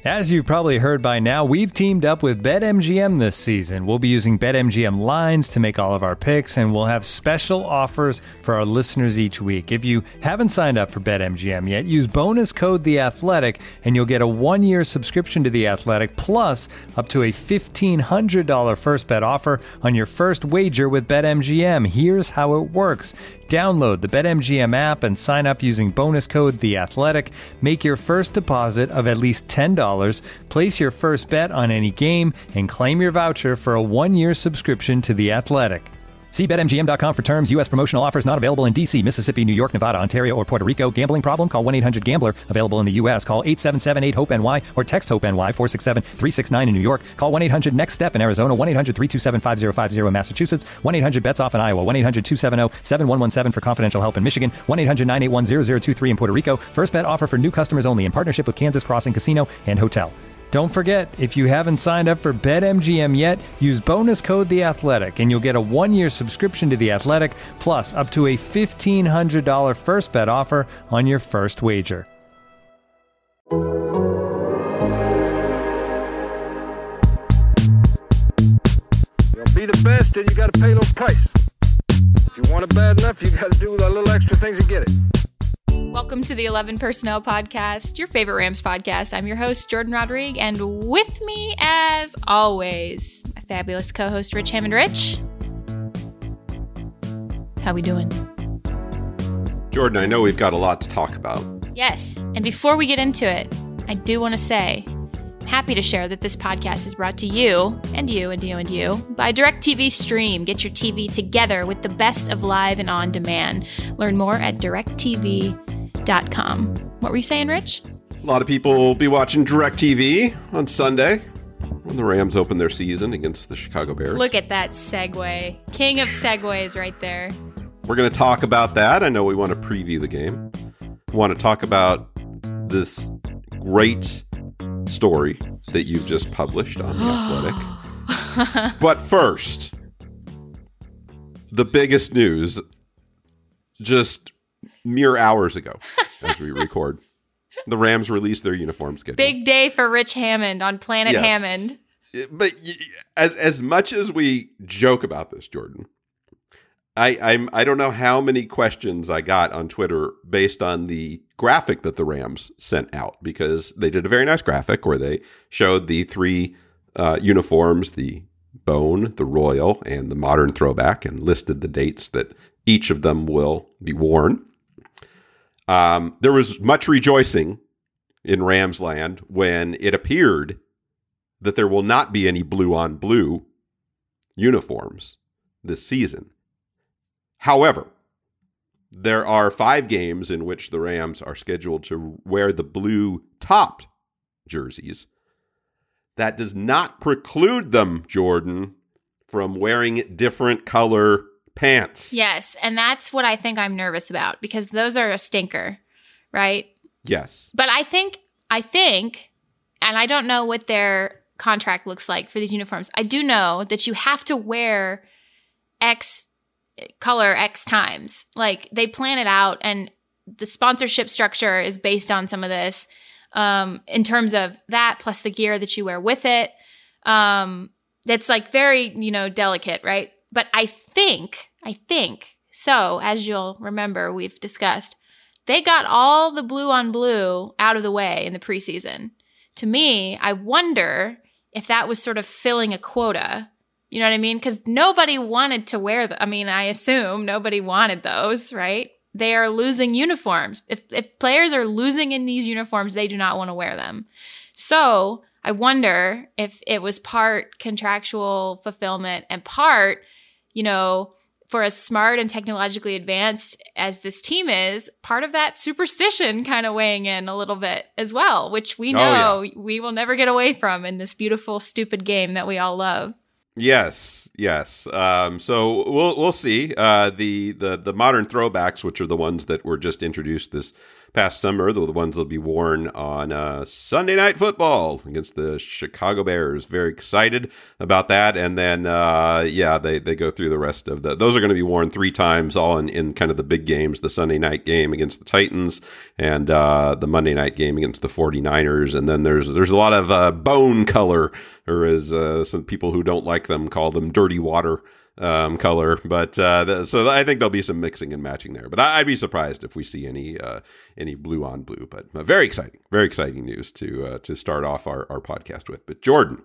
As you've probably heard by now, we've teamed up with BetMGM this season. We'll be using BetMGM lines to make all of our picks, and we'll have special offers for our listeners each week. If you haven't signed up for BetMGM yet, use bonus code The Athletic, and you'll get a 1-year subscription to The Athletic, plus up to a $1,500 first bet offer on your first wager with BetMGM. Here's how it works. Download the BetMGM app and sign up using bonus code The Athletic. Make your first deposit of at least $10. Place your first bet on any game and claim your voucher for a 1-year subscription to The Athletic. See BetMGM.com for terms. U.S. promotional offers not available in D.C., Mississippi, New York, Nevada, Ontario, or Puerto Rico. Gambling problem? Call 1-800-GAMBLER. Available in the U.S. Call 877-8-HOPE-NY or text HOPE-NY 467-369 in New York. Call 1-800-NEXT-STEP in Arizona. 1-800-327-5050 in Massachusetts. 1-800-BETS-OFF in Iowa. 1-800-270-7117 for confidential help in Michigan. 1-800-981-0023 in Puerto Rico. First bet offer for new customers only in partnership with Kansas Crossing Casino and Hotel. Don't forget, if you haven't signed up for BetMGM yet, use bonus code The Athletic, and you'll get a 1-year subscription to The Athletic, plus up to a $1,500 first bet offer on your first wager. You'll be the best, and you got to pay a little price. If you want it bad enough, you got to do a little extra things to get it. Welcome to the 11 Personnel Podcast, your favorite Rams podcast. I'm your host, Jordan Rodrigue, and with me, as always, my fabulous co-host, Rich Hammond. Rich, how we doing? Jordan, I know we've got a lot to talk about. Yes, and before we get into it, I do want to say, I'm happy to share that this podcast is brought to you, and you, and you, and you, by DirecTV Stream. Get your TV together with the best of live and on-demand. Learn more at directtv.com. What were you saying, Rich? A lot of people will be watching DirecTV on Sunday when the Rams open their season against the Chicago Bears. Look at that segue. King of segues right there. We're going to talk about that. I know we want to preview the game. We want to talk about this great story that you've just published on The Athletic. But first, the biggest news just mere hours ago as we record. The Rams released their uniform schedule. Big day for Rich Hammond on Planet Hammond. But as much as we joke about this, Jordan, I don't know how many questions I got on Twitter based on the graphic that the Rams sent out, because they did a very nice graphic where they showed the three uniforms, the Bone, the Royal, and the Modern Throwback, and listed the dates that each of them will be worn. There was much rejoicing in Rams land when it appeared that there will not be any blue-on-blue uniforms this season. However, there are 5 games in which the Rams are scheduled to wear the blue-topped jerseys. That does not preclude them, Jordan, from wearing different color pants. Yes, and that's what I think I'm nervous about, because those are a stinker, right? Yes. But I think, and I don't know what their contract looks like for these uniforms. I do know that you have to wear X color X times. Like, they plan it out, and the sponsorship structure is based on some of this in terms of that, plus the gear that you wear with it. That's like very, delicate, right? But I think, so as you'll remember, we've discussed, they got all the blue on blue out of the way in the preseason. To me, I wonder if that was sort of filling a quota. You know what I mean? Because nobody wanted to wear them. I mean, I assume nobody wanted those, right? They are losing uniforms. If players are losing in these uniforms, they do not want to wear them. So I wonder if it was part contractual fulfillment and part, for as smart and technologically advanced as this team is, part of that superstition kind of weighing in a little bit as well, which we know we will never get away from in this beautiful, stupid game that we all love. Yes. So we'll see. The modern throwbacks, which are the ones that were just introduced this past summer, the ones that'll be worn on Sunday Night Football against the Chicago Bears. Very excited about that. And then, they go through the rest of those are going to be worn 3 times, all in kind of the big games, the Sunday night game against the Titans and the Monday night game against the 49ers. And then there's a lot of bone color, or as some people who don't like them call them, dirty water color, but so I think there'll be some mixing and matching there. But I'd be surprised if we see any blue on blue. But very exciting news to start off our podcast with. But Jordan,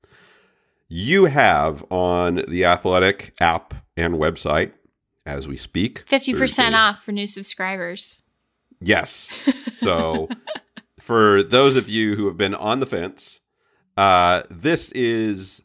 you have on the Athletic app and website as we speak 50% off for new subscribers. Yes. So for those of you who have been on the fence, this is.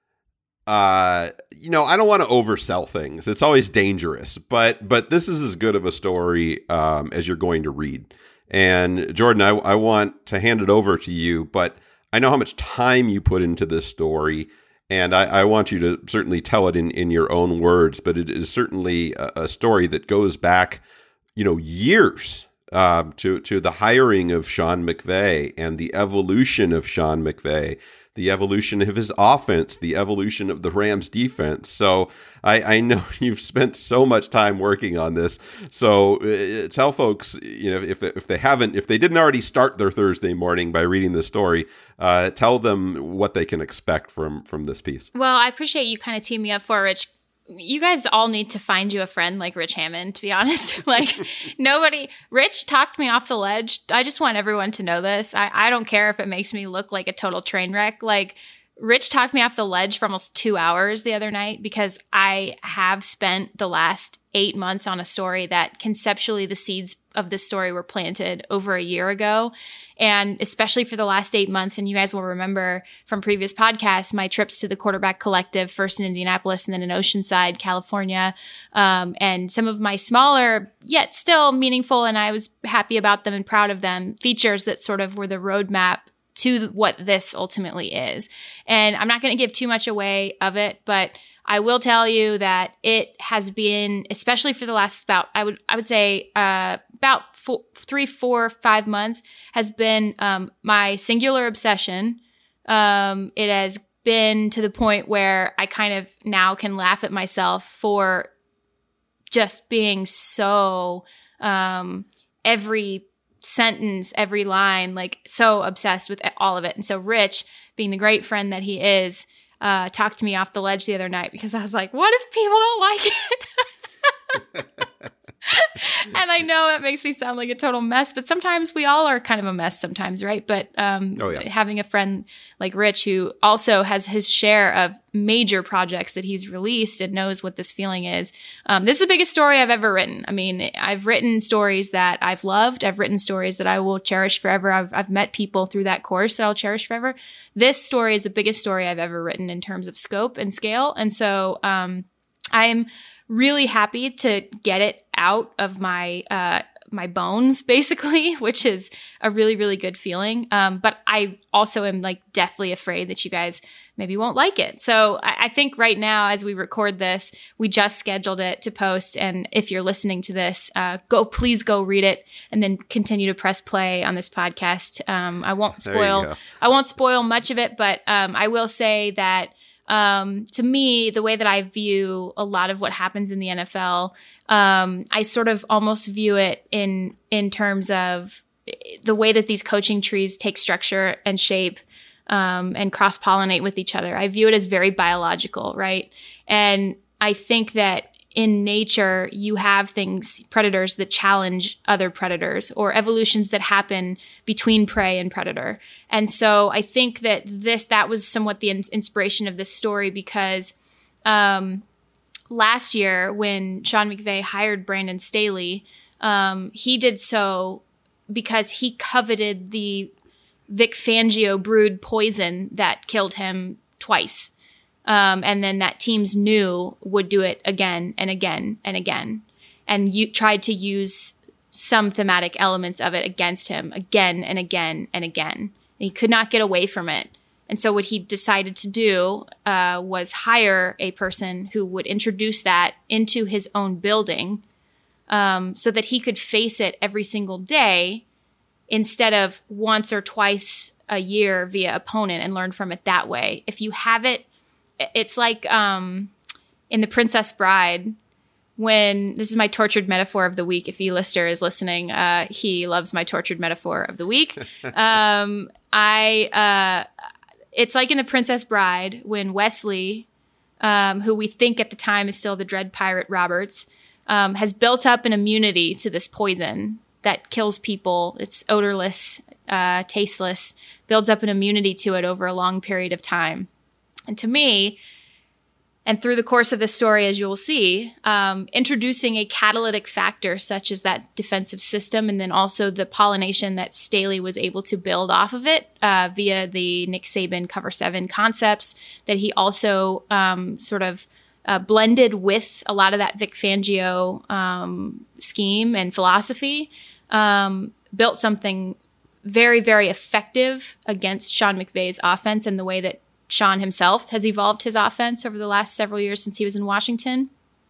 I don't want to oversell things. It's always dangerous, but this is as good of a story as you're going to read. And Jordan, I want to hand it over to you, but I know how much time you put into this story, and I want you to certainly tell it in your own words. But it is certainly a story that goes back, years to the hiring of Sean McVay and the evolution of Sean McVay, the evolution of his offense, the evolution of the Rams defense. So I know you've spent so much time working on this. So tell folks, if they didn't already start their Thursday morning by reading this story, tell them what they can expect from this piece. Well, I appreciate you kind of teaming me up for it, Rich. You guys all need to find you a friend like Rich Hammond, to be honest. Rich talked me off the ledge. I just want everyone to know this. I don't care if it makes me look like a total train wreck. Like, Rich talked me off the ledge for almost 2 hours the other night because I have spent the last 8 months on a story that conceptually the seeds of this story were planted over a year ago. And especially for the last 8 months, and you guys will remember from previous podcasts, my trips to the Quarterback Collective, first in Indianapolis and then in Oceanside, California, and some of my smaller, yet still meaningful, and I was happy about them and proud of them, features that sort of were the roadmap to what this ultimately is. And I'm not going to give too much away of it, but I will tell you that it has been, especially for the last I would say about 3, 4, 5 months, has been my singular obsession. It has been to the point where I kind of now can laugh at myself for just being so every sentence, every line, like so obsessed with all of it. And so Rich, being the great friend that he is, talked to me off the ledge the other night because I was like, what if people don't like it? And I know it makes me sound like a total mess, but sometimes we all are kind of a mess sometimes, right? But having a friend like Rich who also has his share of major projects that he's released and knows what this feeling is. This is the biggest story I've ever written. I mean, I've written stories that I've loved. I've written stories that I will cherish forever. I've met people through that course that I'll cherish forever. This story is the biggest story I've ever written in terms of scope and scale. And so I'm really happy to get it out of my my bones, basically, which is a really, really good feeling. But I also am like deathly afraid that you guys maybe won't like it. So I think right now, as we record this, we just scheduled it to post. And if you're listening to this, please go read it and then continue to press play on this podcast. I won't spoil much of it, but I will say that to me, the way that I view a lot of what happens in the NFL, I sort of almost view it in terms of the way that these coaching trees take structure and shape and cross-pollinate with each other. I view it as very biological, right? And I think that in nature, you have predators that challenge other predators or evolutions that happen between prey and predator. And so I think that that was somewhat the inspiration of this story because last year when Sean McVay hired Brandon Staley, he did so because he coveted the Vic Fangio brewed poison that killed him twice. And then that teams knew would do it again and again and again. And you tried to use some thematic elements of it against him again and again and again. And he could not get away from it. And so what he decided to do was hire a person who would introduce that into his own building so that he could face it every single day instead of once or twice a year via opponent and learn from it that way. If you have it, it's like in The Princess Bride, when this is my tortured metaphor of the week. If E-lister is listening, he loves my tortured metaphor of the week. It's like in The Princess Bride when Wesley, who we think at the time is still the Dread Pirate Roberts, has built up an immunity to this poison that kills people. It's odorless, tasteless, builds up an immunity to it over a long period of time. And to me, and through the course of this story, as you will see, introducing a catalytic factor such as that defensive system, and then also the pollination that Staley was able to build off of it via the Nick Saban Cover 7 concepts that he also blended with a lot of that Vic Fangio scheme and philosophy, built something very, very effective against Sean McVay's offense and the way that Sean himself has evolved his offense over the last several years since he was in Washington.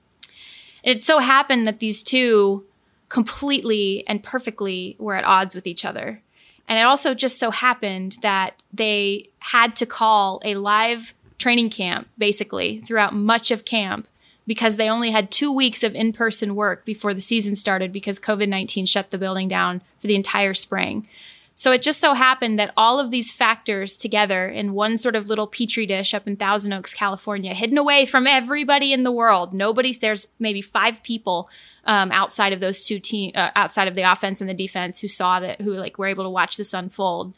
It so happened that these two completely and perfectly were at odds with each other. And it also just so happened that they had to call a live training camp, basically, throughout much of camp, because they only had 2 weeks of in-person work before the season started because COVID-19 shut the building down for the entire spring. So it just so happened that all of these factors together in one sort of little petri dish up in Thousand Oaks, California, hidden away from everybody in the world. There's maybe 5 people outside of those two teams, outside of the offense and the defense, who were able to watch this unfold.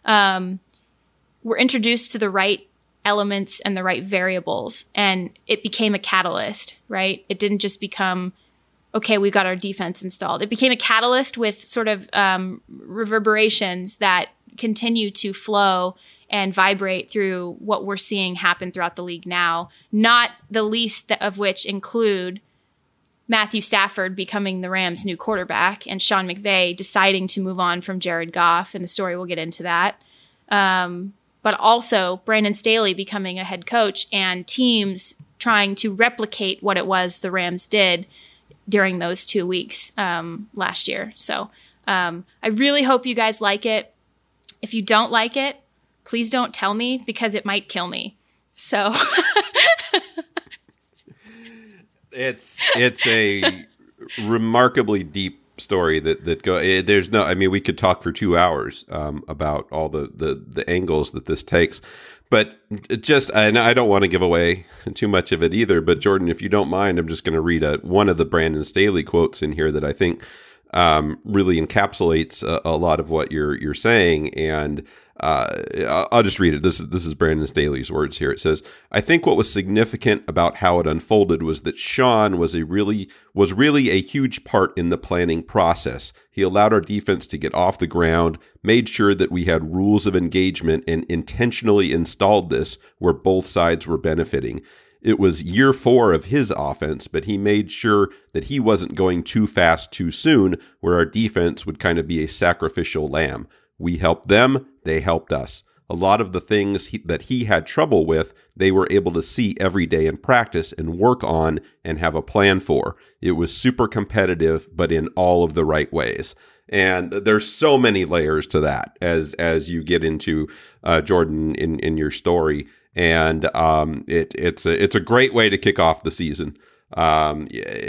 Were introduced to the right elements and the right variables, and it became a catalyst, right? It didn't just become, okay, we've got our defense installed. It became a catalyst with sort of reverberations that continue to flow and vibrate through what we're seeing happen throughout the league now, not the least of which include Matthew Stafford becoming the Rams' new quarterback and Sean McVay deciding to move on from Jared Goff, and the story will get into that. But also Brandon Staley becoming a head coach and teams trying to replicate what it was the Rams did during those 2 weeks last year. So I really hope you guys like it. If you don't like it, please don't tell me because it might kill me. So it's a remarkably deep story we could talk for 2 hours about all the angles that this takes. But and I don't want to give away too much of it either, but Jordan, if you don't mind, I'm just going to read one of the Brandon Staley quotes in here that I think really encapsulates a lot of what you're saying. And I'll just read it. This is Brandon Staley's words here. It says, "I think what was significant about how it unfolded was that Sean was really a huge part in the planning process. He allowed our defense to get off the ground, made sure that we had rules of engagement, and intentionally installed this where both sides were benefiting. It was year 4 of his offense, but he made sure that he wasn't going too fast too soon, where our defense would kind of be a sacrificial lamb. We helped them, they helped us. A lot of the things that he had trouble with, they were able to see every day in practice and work on and have a plan for. It was super competitive, but in all of the right ways." And there's so many layers to that as you get into Jordan in your story. And it's a great way to kick off the season. And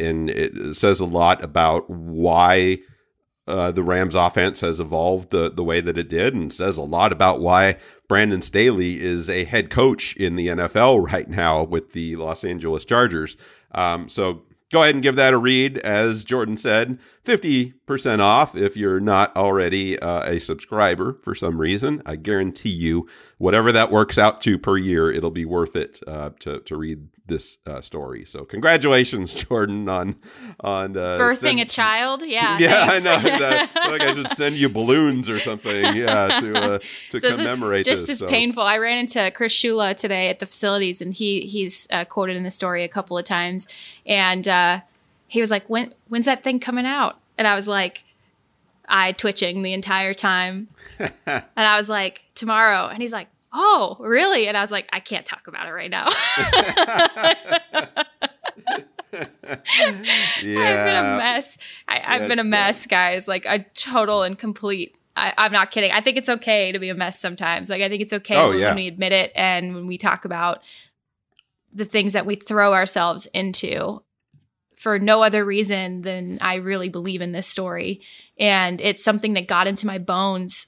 it says a lot about why the Rams offense has evolved the way that it did, and says a lot about why Brandon Staley is a head coach in the NFL right now with the Los Angeles Chargers. So go ahead and give that a read. As Jordan said, 50% off if you're not already a subscriber for some reason. I guarantee you, whatever that works out to per year, it'll be worth it to read this story. So congratulations, Jordan, on birthing a child. Yeah, thanks. I know. I feel like I should send you balloons or something. Yeah, to commemorate just this. Just as painful. I ran into Chris Shula today at the facilities, and he's quoted in the story a couple of times, and he was like, "When's that thing coming out?" And I was like, eye twitching the entire time, and I was like, "Tomorrow." And he's like, "Oh, really?" And I was like, "I can't talk about it right now." I've been a mess. I've been a mess, guys. Like a total and complete. I'm not kidding. I think it's okay to be a mess sometimes. Like I think it's okay when we admit it and when we talk about the things that we throw ourselves into for no other reason than I really believe in this story. And it's something that got into my bones.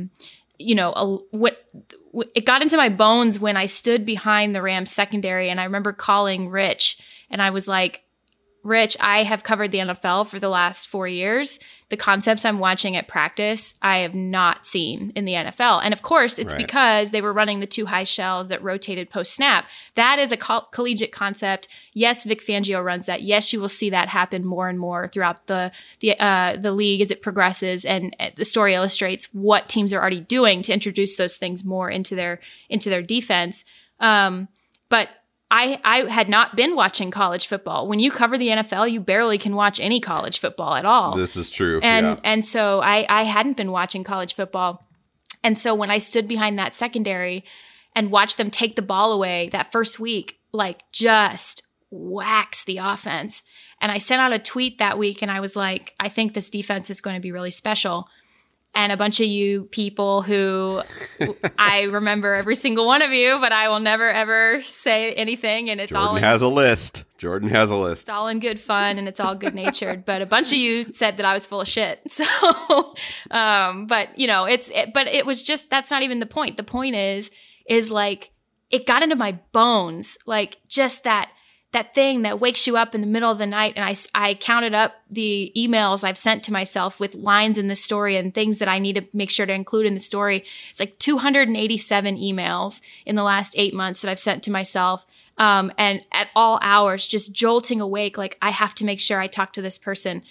It got into my bones when I stood behind the Rams secondary, and I remember calling Rich, and I was like, Rich, I have covered the NFL for the last 4 years. The concepts I'm watching at practice, I have not seen in the NFL. And of course, it's because they were running the two high shells that rotated post-snap. That is a collegiate concept. Yes, Vic Fangio runs that. Yes, you will see that happen more and more throughout the league as it progresses. And the story illustrates what teams are already doing to introduce those things more into their defense. But I had not been watching college football. When you cover the NFL, you barely can watch any college football at all. This is true. And so I hadn't been watching college football. And so when I stood behind that secondary and watched them take the ball away that first week, like just wax the offense. And I sent out a tweet that week and I was like, I think this defense is going to be really special. And a bunch of you people who I remember every single one of you, but I will never, ever say anything. And it's Jordan has a list. Jordan has a list. It's all in good fun and it's all good natured. But a bunch of you said that I was full of shit. So, but it was just, that's not even the point. The point is like, it got into my bones, like just that thing that wakes you up in the middle of the night. And I counted up the emails I've sent to myself with lines in the story and things that I need to make sure to include in the story. It's like 287 emails in the last 8 months that I've sent to myself. And at all hours, just jolting awake. Like I have to make sure I talk to this person.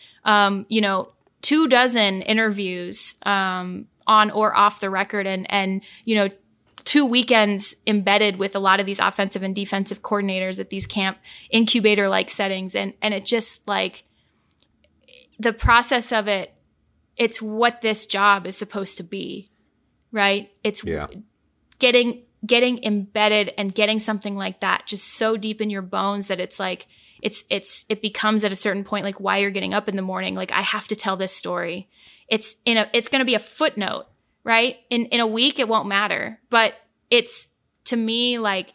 24 interviews, on or off the record and 2 weekends embedded with a lot of these offensive and defensive coordinators at these camp incubator-like settings. And it just like the process of it, it's what this job is supposed to be, right? It's getting embedded and getting something like that just so deep in your bones that it's like, it becomes at a certain point, like why you're getting up in the morning. Like I have to tell this story. It's going to be a footnote. Right? In a week, it won't matter. But it's, to me, like,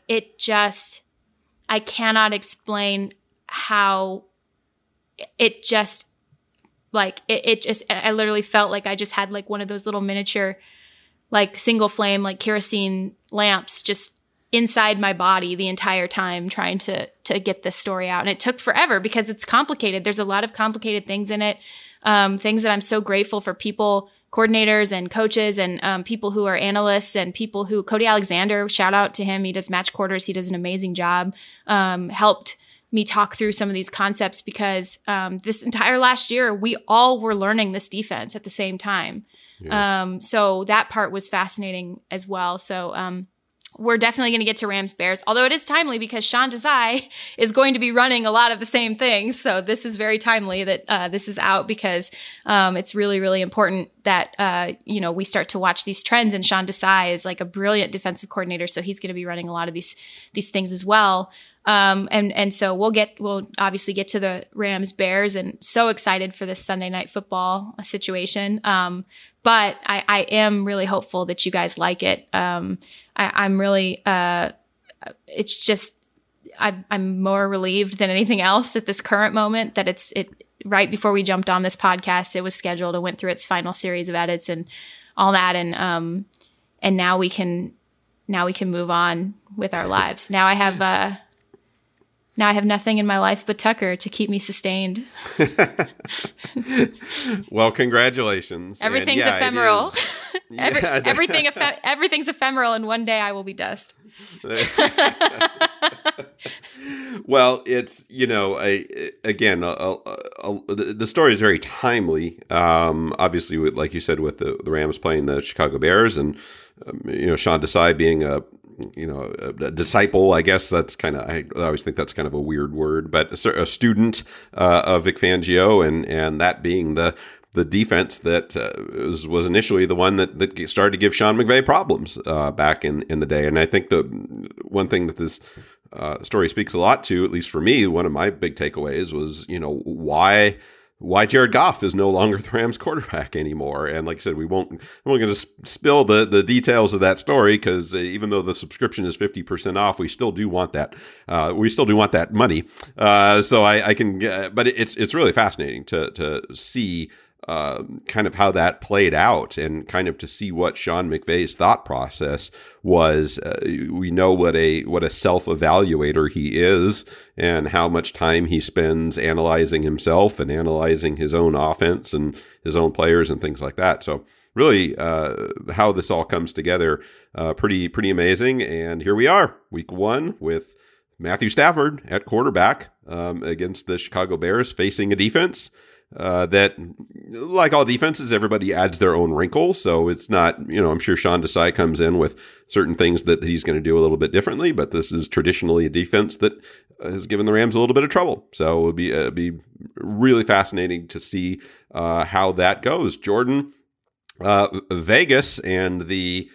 I cannot explain how it just, like, I literally felt like I just had, like, one of those little miniature, like, single flame, like, kerosene lamps just inside my body the entire time trying to get this story out. And it took forever because it's complicated. There's a lot of complicated things in it, things that I'm so grateful for people, coordinators and coaches and people who are analysts and people who, Cody Alexander, shout out to him. He does match quarters. He does an amazing job. Helped me talk through some of these concepts because this entire last year, we all were learning this defense at the same time. Yeah. So that part was fascinating as well. So we're definitely going to get to Rams Bears, although it is timely because Sean Desai is going to be running a lot of the same things. So this is very timely that this is out because it's really, really important that we start to watch these trends. And Sean Desai is like a brilliant defensive coordinator, so he's going to be running a lot of these things as well. And so we'll obviously get to the Rams Bears, and so excited for this Sunday Night Football situation. But I am really hopeful that you guys like it. I'm really, it's just, I'm more relieved than anything else at this current moment that it right before we jumped on this podcast, it was scheduled and went through its final series of edits and all that. And now we can move on with our lives. Now I have nothing in my life but Tucker to keep me sustained. Well, congratulations. Everything's ephemeral. Everything's ephemeral, and one day I will be dust. Well, it's, again, the story is very timely. Obviously, like you said, with the Rams playing the Chicago Bears, and Sean Desai being a disciple, I guess that's kind of, I always think that's kind of a weird word, but a student of Vic Fangio, and that being the defense that was initially the one that started to give Sean McVay problems back in the day. And I think the one thing that this story speaks a lot to, at least for me, one of my big takeaways was, why Jared Goff is no longer the Rams quarterback anymore. And like I said, we're going to spill the details of that story, because even though the subscription is 50% off, we still do want that. We still do want that money. So I can, but it's really fascinating to see kind of how that played out, and kind of to see what Sean McVay's thought process was. We know what a self-evaluator he is, and how much time he spends analyzing himself and analyzing his own offense and his own players and things like that. So really, how this all comes together, pretty amazing. And here we are, week 1 with Matthew Stafford at quarterback against the Chicago Bears, facing a defense that, like all defenses, everybody adds their own wrinkle. So it's not, I'm sure Sean Desai comes in with certain things that he's going to do a little bit differently, but this is traditionally a defense that has given the Rams a little bit of trouble. So it would be really fascinating to see how that goes. Jordan, Vegas and the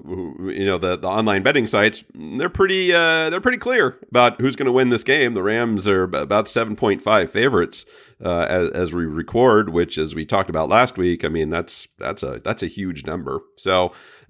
online betting sites, they're pretty clear about who's going to win this game. The Rams are about 7.5 favorites as we record, which, as we talked about last week, I mean, that's a huge number. So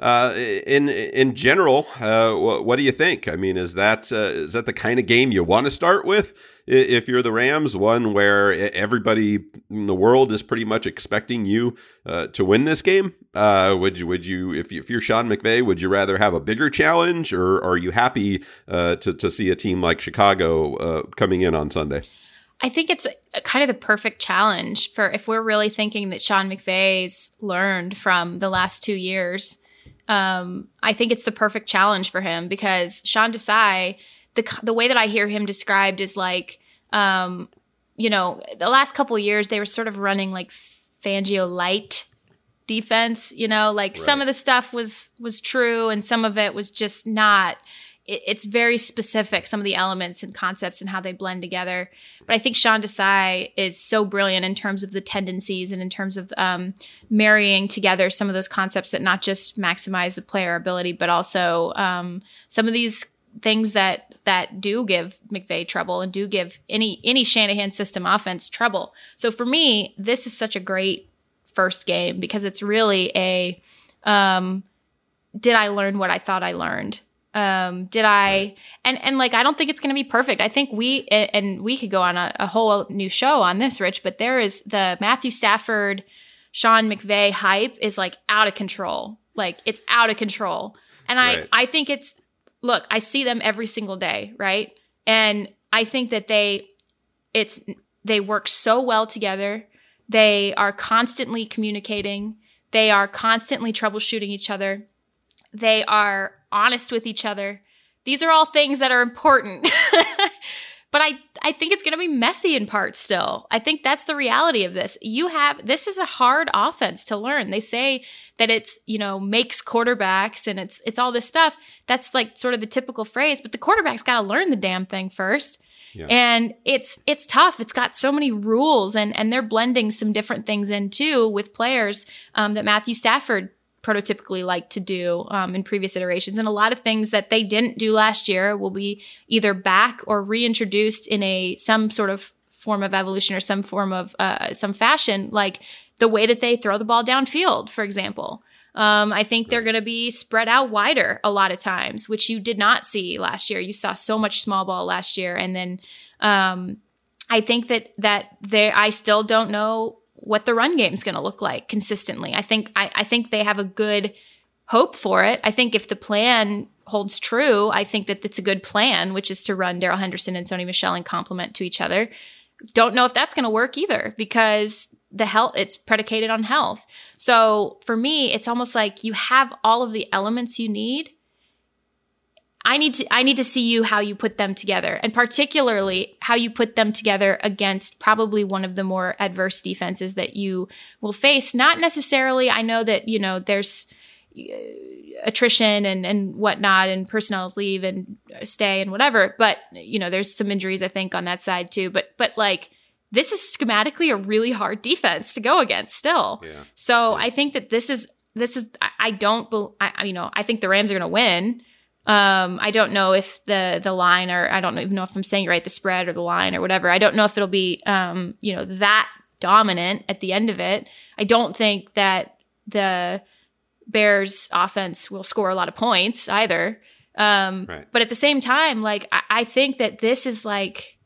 in general, what do you think? I mean, is that the kind of game you want to start with if you're the Rams, one where everybody in the world is pretty much expecting you to win this game? Would you if you're Sean McVay, would you rather have a bigger challenge, or are you happy to see a team like Chicago coming in on Sunday? I think it's kind of the perfect challenge for, if we're really thinking that Sean McVay's learned from the last 2 years. I think it's the perfect challenge for him, because Sean Desai, the way that I hear him described is like, the last couple of years they were sort of running like Fangio light defense, like some of the stuff was true and some of it was just not. It's very specific, some of the elements and concepts and how they blend together. But I think Sean Desai is so brilliant in terms of the tendencies and in terms of marrying together some of those concepts that not just maximize the player ability, but also some of these things that do give McVay trouble and do give any Shanahan system offense trouble. So for me, this is such a great first game, because it's really a did I learn what I thought I learned? Did I, and like, I don't think it's going to be perfect. I think we could go on a whole new show on this, Rich, but there is the Matthew Stafford, Sean McVay hype is like out of control. Like, it's out of control. And I think look, I see them every single day. Right. And I think that they work so well together. They are constantly communicating. They are constantly troubleshooting each other. They are honest with each other. These are all things that are important. But I think it's going to be messy in parts still. I think that's the reality of this. This is a hard offense to learn. They say that it's, makes quarterbacks and it's all this stuff. That's like sort of the typical phrase, but the quarterback's got to learn the damn thing first. Yeah. And it's tough. It's got so many rules, and they're blending some different things in too with players that Matthew Stafford prototypically like to do in previous iterations. And a lot of things that they didn't do last year will be either back or reintroduced in some sort of form of evolution or some form of some fashion, like the way that they throw the ball downfield, for example. I think they're going to be spread out wider a lot of times, which you did not see last year. You saw so much small ball last year. And then I think that I still don't know what the run game is going to look like consistently. I think they have a good hope for it. I think if the plan holds true, I think that it's a good plan, which is to run Darrell Henderson and Sony Michel in complement to each other. Don't know if that's going to work either, because it's predicated on health. So for me, it's almost like you have all of the elements you need. I need to see how you put them together, and particularly how you put them together against probably one of the more adverse defenses that you will face. Not necessarily, I know that, there's attrition and whatnot, and personnel's leave and stay and whatever, but there's some injuries, I think, on that side too. But like, this is schematically a really hard defense to go against still. Yeah. So I think that this is I think the Rams are going to win. I don't know if the line, or I don't even know if I'm saying it right, the spread or the line or whatever. I don't know if it'll be, that dominant at the end of it. I don't think that the Bears offense will score a lot of points either. Right. But at the same time, like, I think that this is like,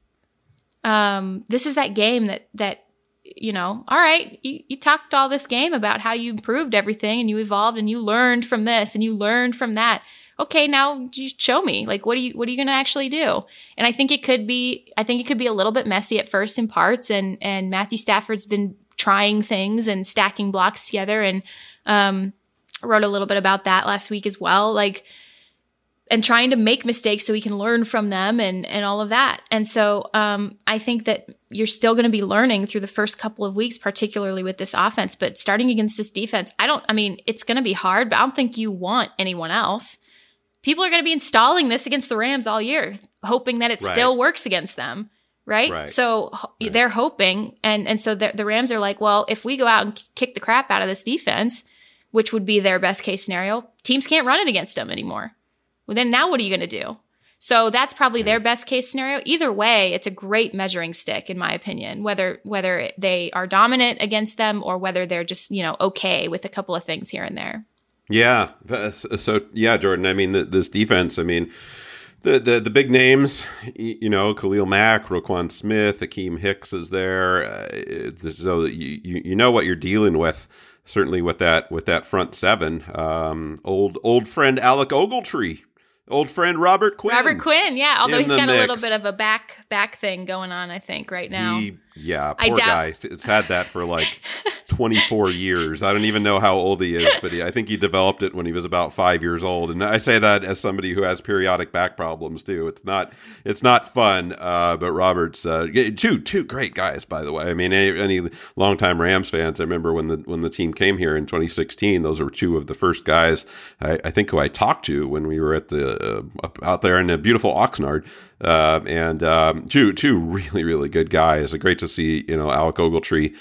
this is that game that, all right, you talked all this game about how you improved everything and you evolved and you learned from this and you learned from that. Okay, now you show me, like, what are you going to actually do? And I think it could be a little bit messy at first in parts, and Matthew Stafford's been trying things and stacking blocks together, and wrote a little bit about that last week as well, like, and trying to make mistakes so he can learn from them and all of that. And so I think that you're still going to be learning through the first couple of weeks, particularly with this offense, but starting against this defense, it's going to be hard, but I don't think you want anyone else. People are going to be installing this against the Rams all year, hoping that it still works against them, right? So they're hoping, and so the Rams are like, well, if we go out and kick the crap out of this defense, which would be their best case scenario, teams can't run it against them anymore. Well, then now what are you going to do? So that's probably their best case scenario. Either way, it's a great measuring stick, in my opinion, whether they are dominant against them or whether they're just, okay with a couple of things here and there. Yeah. So, yeah, Jordan, I mean, this defense, I mean, the big names, Khalil Mack, Roquan Smith, Akeem Hicks is there. So you know what you're dealing with, certainly with that front seven. Old friend Alec Ogletree. Old friend Robert Quinn. Yeah. Although he's got a little bit of a back thing going on, I think, right now. Poor guy. It's had that for like 24 years. I don't even know how old he is, but I think he developed it when he was about 5 years old. And I say that as somebody who has periodic back problems too. It's not fun. But Robert's two great guys, by the way. I mean, any longtime Rams fans, I remember when the team came here in 2016. Those were two of the first guys I think who I talked to when we were at the out there in the beautiful Oxnard. And two really, really good guys. Great to see, Alec Ogletree,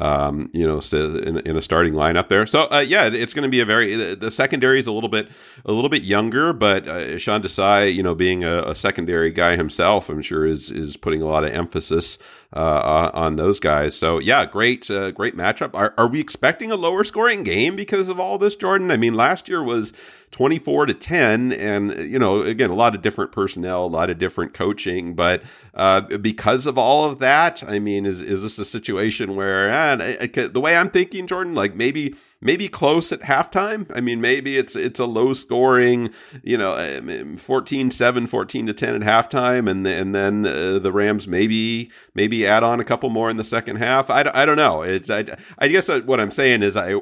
in a starting lineup there. So, it's going to be the secondary is a little bit younger, but Sean Desai, being a secondary guy himself, I'm sure is putting a lot of emphasis on those guys. So, yeah, great matchup. Are we expecting a lower scoring game because of all this, Jordan? I mean, last year was 24-10, and again, a lot of different personnel, a lot of different coaching, but because of all of that, I mean, is this a situation where the way I'm thinking, Jordan, like maybe close at halftime? I mean, maybe it's a low scoring, 14-7, 14-10 at halftime, and then the Rams maybe add on a couple more in the second half. I don't know. I guess what I'm saying is I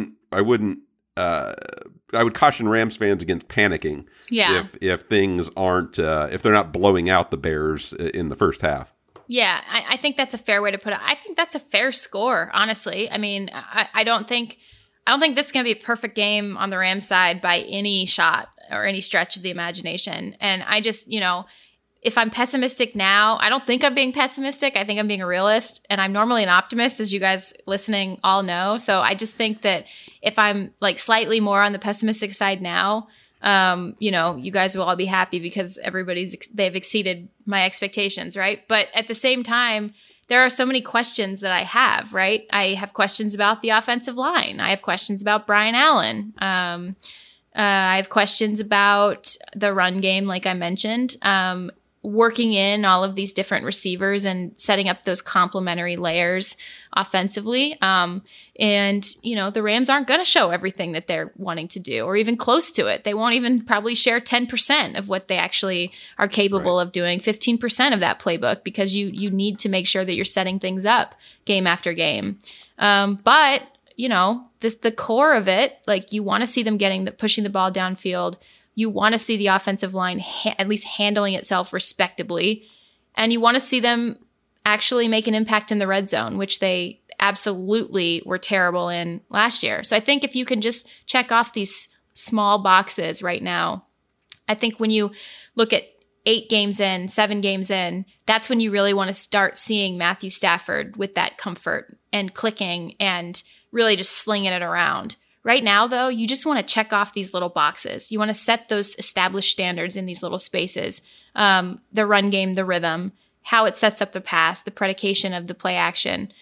would caution Rams fans against panicking if things aren't if they're not blowing out the Bears in the first half. Yeah, I think that's a fair way to put it. I think that's a fair score, honestly. I mean, I don't think this is going to be a perfect game on the Rams side by any shot or any stretch of the imagination. And I just, if I'm pessimistic now, I don't think I'm being pessimistic. I think I'm being a realist, and I'm normally an optimist, as you guys listening all know. So I just think that if I'm like slightly more on the pessimistic side now, you guys will all be happy because they've exceeded my expectations, right? But at the same time, there are so many questions that I have, right? I have questions about the offensive line. I have questions about Brian Allen. I have questions about the run game, like I mentioned. Working in all of these different receivers and setting up those complementary layers offensively. And, the Rams aren't going to show everything that they're wanting to do or even close to it. They won't even probably share 10% of what they actually are capable of doing, 15% of that playbook, because you need to make sure that you're setting things up game after game. But, the core of it, like you want to see them pushing the ball downfield. You want to see the offensive line at least handling itself respectably. And you want to see them actually make an impact in the red zone, which they absolutely were terrible in last year. So I think if you can just check off these small boxes right now, I think when you look at 8 games in, 7 games in, that's when you really want to start seeing Matthew Stafford with that comfort and clicking and really just slinging it around. Right now, though, you just want to check off these little boxes. You want to set those established standards in these little spaces. The run game, the rhythm, how it sets up the pass, the predication of the play action.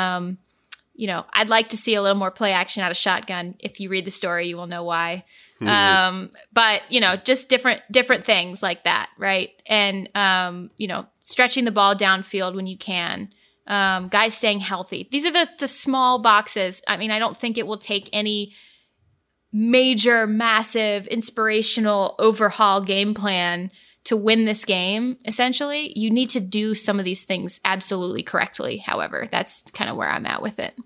I'd like to see a little more play action out of shotgun. If you read the story, you will know why. But just different things like that, right? And stretching the ball downfield when you can. Guys staying healthy. These are the small boxes. I mean, I don't think it will take any major, massive, inspirational overhaul game plan to win this game. Essentially, you need to do some of these things absolutely correctly. However, that's kind of where I'm at with it.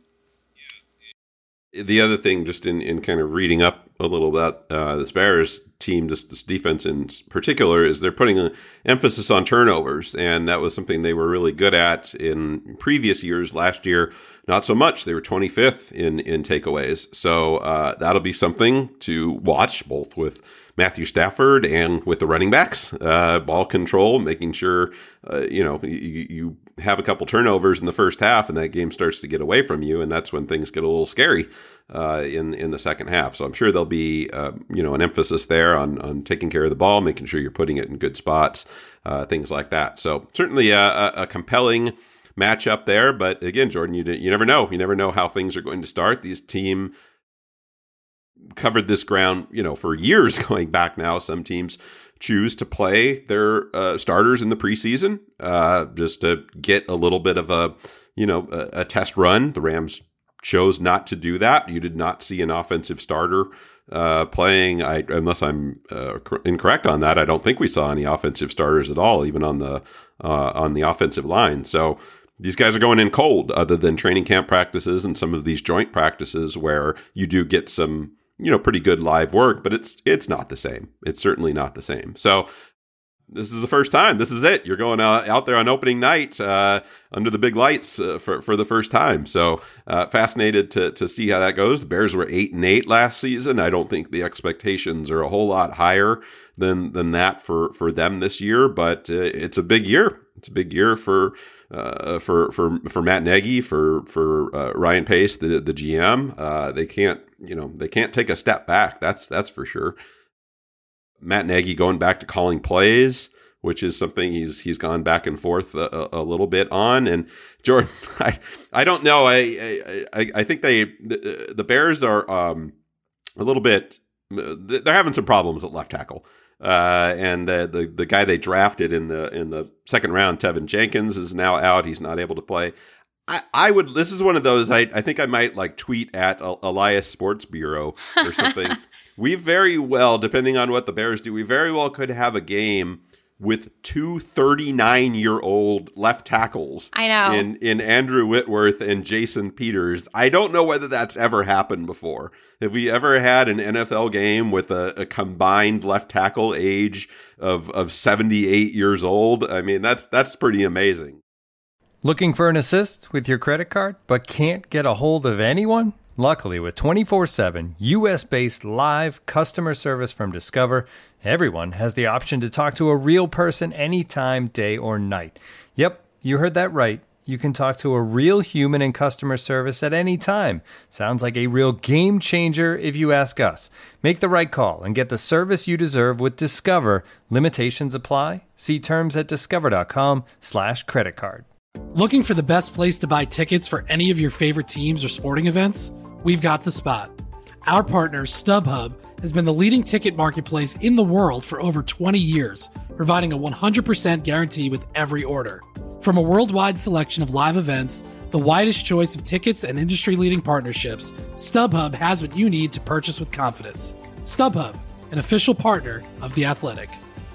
The other thing, just in kind of reading up a little about this Bears team, just this defense in particular, is they're putting an emphasis on turnovers. And that was something they were really good at in previous years. Last year, not so much. They were 25th in takeaways. So that'll be something to watch, both with Matthew Stafford and with the running backs. Ball control, making sure, you have a couple turnovers in the first half and that game starts to get away from you. And that's when things get a little scary in the second half. So I'm sure there'll be, an emphasis there on taking care of the ball, making sure you're putting it in good spots, things like that. So certainly a compelling matchup there. But again, Jordan, you never know. You never know how things are going to start. These team covered this ground, for years going back now. Some teams choose to play their starters in the preseason just to get a little bit of a test run. The Rams chose not to do that. You did not see an offensive starter playing. Unless I'm incorrect on that, I don't think we saw any offensive starters at all, even on the offensive line. So these guys are going in cold, other than training camp practices and some of these joint practices where you do get some pretty good live work, but it's not the same. It's certainly not the same. So this is the first time. This is it. You're going out there on opening night under the big lights for the first time. So fascinated to see how that goes. The Bears were 8-8 last season. I don't think the expectations are a whole lot higher than that for them this year, but it's a big year. It's a big year for Matt Nagy, for Ryan Pace, the GM. They can't take a step back. That's for sure. Matt Nagy going back to calling plays, which is something he's gone back and forth a little bit on. And Jordan, I don't know. I think the Bears are a little bit. They're having some problems at left tackle. And the guy they drafted in the second round, Tevin Jenkins, is now out. He's not able to play. This is one of those, I think I might tweet at Elias Sports Bureau or something. We very well, depending on what the Bears do, we very well could have a game with two 39-year-old left tackles. I know. In Andrew Whitworth and Jason Peters. I don't know whether that's ever happened before. Have we ever had an NFL game with a combined left tackle age of 78 years old? I mean, that's pretty amazing. Looking for an assist with your credit card, but can't get a hold of anyone? Luckily, with 24/7 U.S.-based live customer service from Discover, everyone has the option to talk to a real person anytime, day or night. Yep, you heard that right. You can talk to a real human in customer service at any time. Sounds like a real game changer if you ask us. Make the right call and get the service you deserve with Discover. Limitations apply. See terms at discover.com/creditcard. Looking for the best place to buy tickets for any of your favorite teams or sporting events? We've got the spot. Our partner, StubHub, has been the leading ticket marketplace in the world for over 20 years, providing a 100% guarantee with every order. From a worldwide selection of live events, the widest choice of tickets and industry-leading partnerships, StubHub has what you need to purchase with confidence. StubHub, an official partner of The Athletic.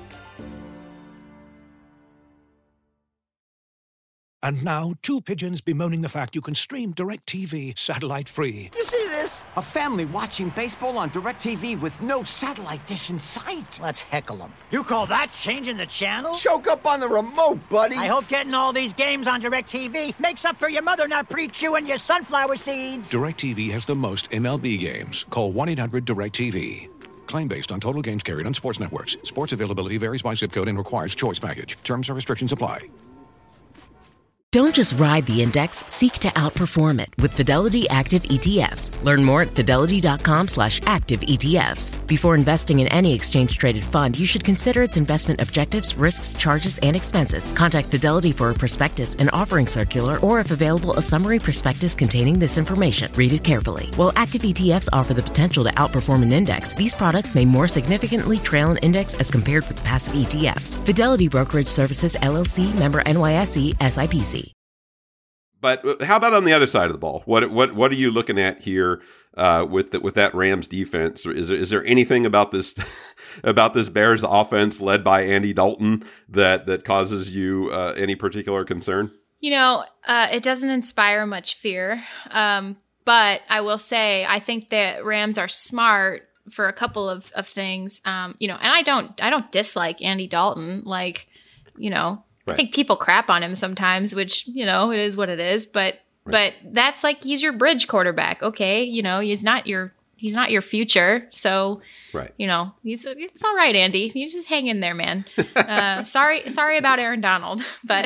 And now, two pigeons bemoaning the fact you can stream DirecTV satellite-free. You see this? A family watching baseball on DirecTV with no satellite dish in sight. Let's heckle them. You call that changing the channel? Choke up on the remote, buddy. I hope getting all these games on DirecTV makes up for your mother not pre-chewing your sunflower seeds. DirecTV has the most MLB games. Call 1-800-DirecTV. Claim based on total games carried on sports networks. Sports availability varies by zip code and requires choice package. Terms and restrictions apply. Don't just ride the index, seek to outperform it with Fidelity Active ETFs. Learn more at fidelity.com/active ETFs. Before investing in any exchange-traded fund, you should consider its investment objectives, risks, charges, and expenses. Contact Fidelity for a prospectus, an offering circular, or if available, a summary prospectus containing this information. Read it carefully. While active ETFs offer the potential to outperform an index, these products may more significantly trail an index as compared with passive ETFs. Fidelity Brokerage Services, LLC, member NYSE, SIPC. But how about on the other side of the ball? What are you looking at here with that Rams defense? Is there anything about this about this Bears offense led by Andy Dalton that causes you any particular concern? It doesn't inspire much fear. But I will say I think that Rams are smart for a couple of things. And I don't dislike Andy Dalton. I think people crap on him sometimes, which, it is what it is. But that's he's your bridge quarterback. Okay. He's not your future. So, it's all right, Andy. You just hang in there, man. Sorry about Aaron Donald, but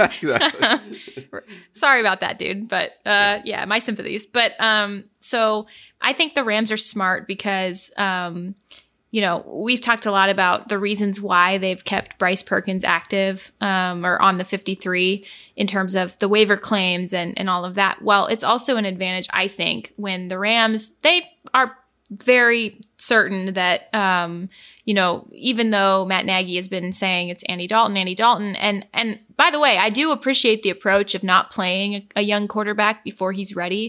sorry about that, dude. But, my sympathies. But, so I think the Rams are smart because, we've talked a lot about the reasons why they've kept Bryce Perkins active or on the 53 in terms of the waiver claims and all of that. Well, it's also an advantage, I think, when the Rams, they are very certain that, even though Matt Nagy has been saying it's Andy Dalton, and by the way, I do appreciate the approach of not playing a young quarterback before he's ready.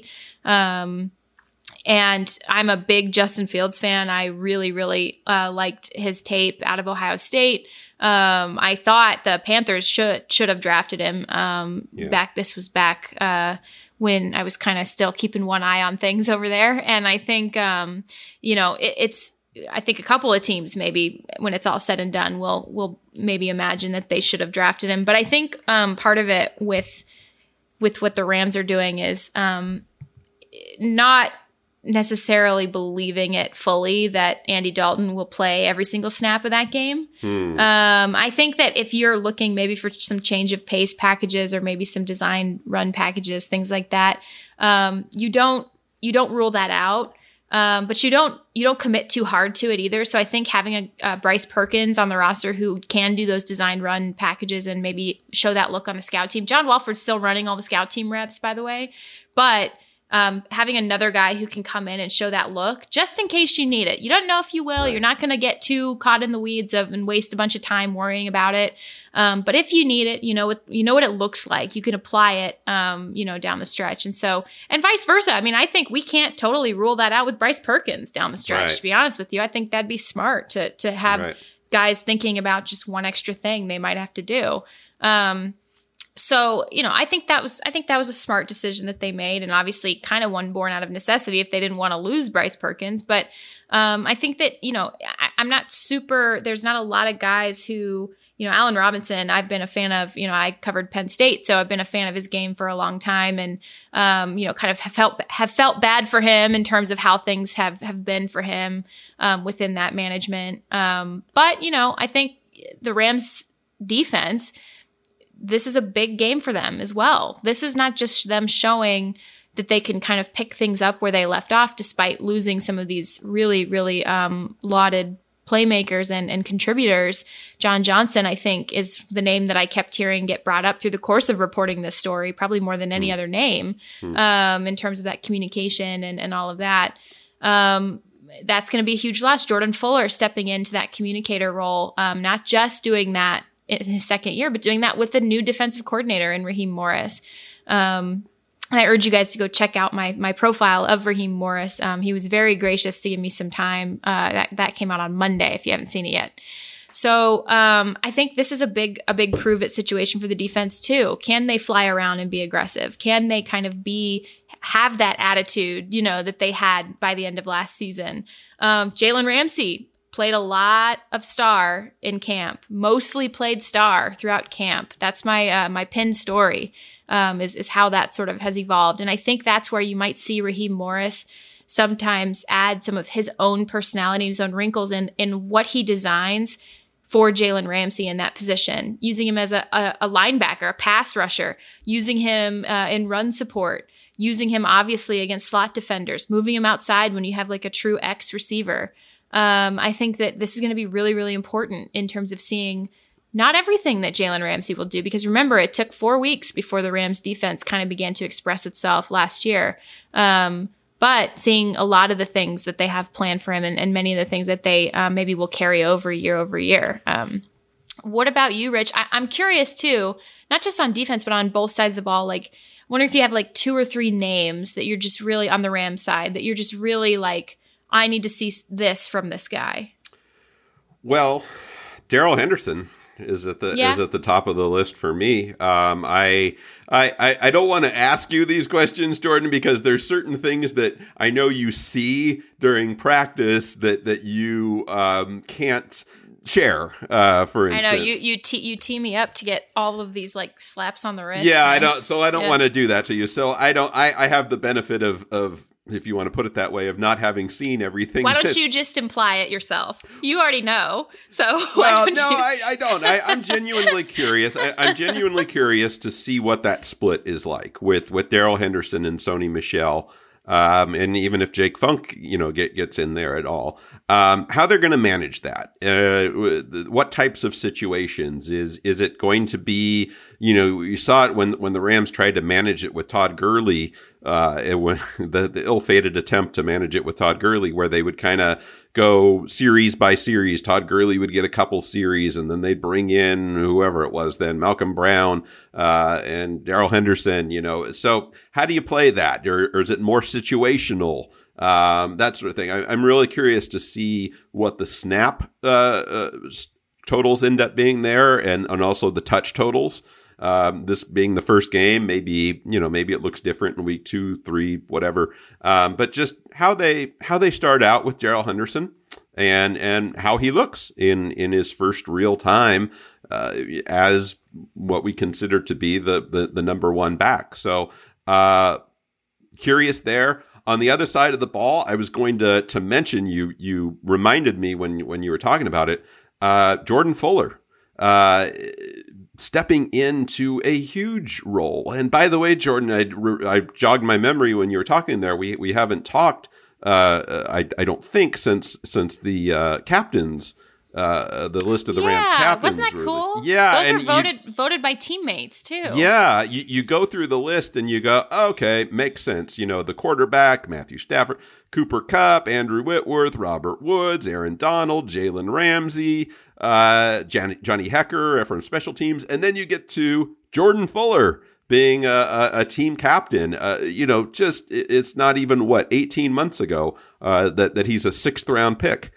And I'm a big Justin Fields fan. I really, really liked his tape out of Ohio State. I thought the Panthers should have drafted him This was back when I was kind of still keeping one eye on things over there. And I think, I think a couple of teams maybe when it's all said and done will maybe imagine that they should have drafted him. But I think part of it with what the Rams are doing is not necessarily believing it fully that Andy Dalton will play every single snap of that game. I think that if you're looking maybe for some change of pace packages or maybe some design run packages, things like that, you don't rule that out. But you don't commit too hard to it either. So I think having a Bryce Perkins on the roster who can do those design run packages and maybe show that look on the scout team. John Walford's still running all the scout team reps, by the way, but having another guy who can come in and show that look just in case you need it. You don't know if you will. Right. You're not going to get too caught in the weeds and waste a bunch of time worrying about it. But if you need it, you know what it looks like. You can apply it, down the stretch. And vice versa. I mean, I think we can't totally rule that out with Bryce Perkins down the stretch, right. To be honest with you. I think that'd be smart to have right. guys thinking about just one extra thing they might have to do. So, I think that was a smart decision that they made, and obviously kind of one born out of necessity if they didn't want to lose Bryce Perkins. But I think that, I'm not there's not a lot of guys who, Allen Robinson, I've been a fan of, I covered Penn State, so I've been a fan of his game for a long time and, kind of have felt bad for him in terms of how things have been for him within that management. But, I think the Rams defense, this is a big game for them as well. This is not just them showing that they can kind of pick things up where they left off despite losing some of these really, really lauded playmakers and contributors. John Johnson, I think, is the name that I kept hearing get brought up through the course of reporting this story, probably more than any other name in terms of that communication and all of that. That's going to be a huge loss. Jordan Fuller stepping into that communicator role, not just doing that in his second year, but doing that with a new defensive coordinator in Raheem Morris. And I urge you guys to go check out my profile of Raheem Morris. He was very gracious to give me some time. That came out on Monday, if you haven't seen it yet. So I think this is a big prove it situation for the defense too. Can they fly around and be aggressive? Can they kind of have that attitude, that they had by the end of last season? Jalen Ramsey played a lot of star in camp, mostly played star throughout camp. That's my pinned story, is how that sort of has evolved. And I think that's where you might see Raheem Morris sometimes add some of his own personality, his own wrinkles in what he designs for Jalen Ramsey in that position, using him as a linebacker, a pass rusher, using him in run support, using him obviously against slot defenders, moving him outside when you have like a true X receiver. I think that this is going to be really, really important in terms of seeing not everything that Jalen Ramsey will do, because remember, it took 4 weeks before the Rams defense kind of began to express itself last year. But seeing a lot of the things that they have planned for him and many of the things that they maybe will carry over year. What about you, Rich? I'm curious too, not just on defense, but on both sides of the ball. Like, I wonder if you have like 2 or 3 names that you're just really on the Rams side, that you're just really like, I need to see this from this guy. Well, Darrell Henderson is at the top of the list for me. I don't want to ask you these questions, Jordan, because there's certain things that I know you see during practice that you can't share. For instance, I know you tee me up to get all of these like slaps on the wrist. Yeah, man. I don't want to do that to you. So I have the benefit of, if you want to put it that way, of not having seen everything. Why don't you just imply it yourself? You already know. So I don't. I'm genuinely curious. I'm genuinely curious to see what that split is like with Darrell Henderson and Sony Michel. And even if Jake Funk, gets in there at all, how they're going to manage that? What types of situations is it going to be? You saw it when the Rams tried to manage it with Todd Gurley, when the ill-fated attempt to manage it with Todd Gurley, where they would kind of go series by series. Todd Gurley would get a couple series, and then they'd bring in whoever it was then, Malcolm Brown and Darrell Henderson. So how do you play that, or is it more situational? That sort of thing. I'm really curious to see what the snap totals end up being there, and also the touch totals. This being the first game, maybe it looks different in week 2, 3, whatever. But just how they start out with Darrell Henderson and how he looks in his first real time as what we consider to be the number one back. So curious there. On the other side of the ball, I was going to mention, you reminded me when you were talking about it, Jordan Fuller. Stepping into a huge role. And by the way, Jordan, I jogged my memory when you were talking there. We haven't talked, I don't think, since the captains, the list of the Rams captains. Wasn't that cool? Yeah. Those are voted by teammates too. Yeah. You go through the list and you go, okay, makes sense. The quarterback, Matthew Stafford, Cooper Kupp, Andrew Whitworth, Robert Woods, Aaron Donald, Jalen Ramsey, Johnny Hecker from special teams. And then you get to Jordan Fuller being a team captain. It's not even 18 months ago that he's a 6th round pick.